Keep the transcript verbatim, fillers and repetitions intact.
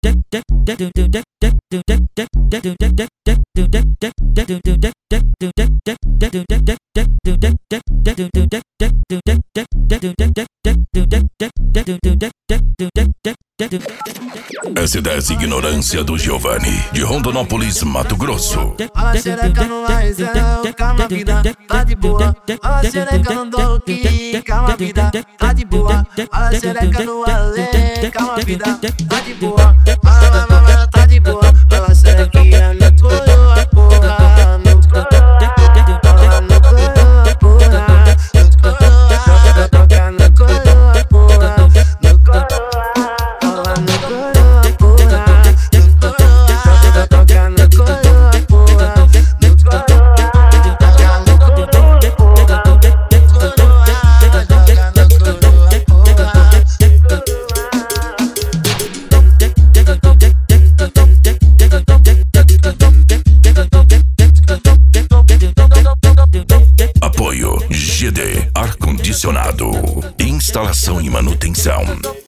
S dez Ignorância do Giovanni, de Rondonópolis, Mato Grosso. Fala xereca no arrezão, calma vida, tá de boa. Fala xereca no doki, calma vida, tá de boa. Fala xereca no alê, calma vida, tá de boa. Fala mamãe, tá de boa. Fala xerequinha no couro, a porra, no couro. Fala no couro, a porra, no couro. Toca no couro, a porra, no couro. Fala no couro, a porra, no couro. Toca no couro, a porra, no couro. Toca no couro, a porra, toca no couro, a porra. Apoio G D Ar-Condicionado. Instalação e manutenção.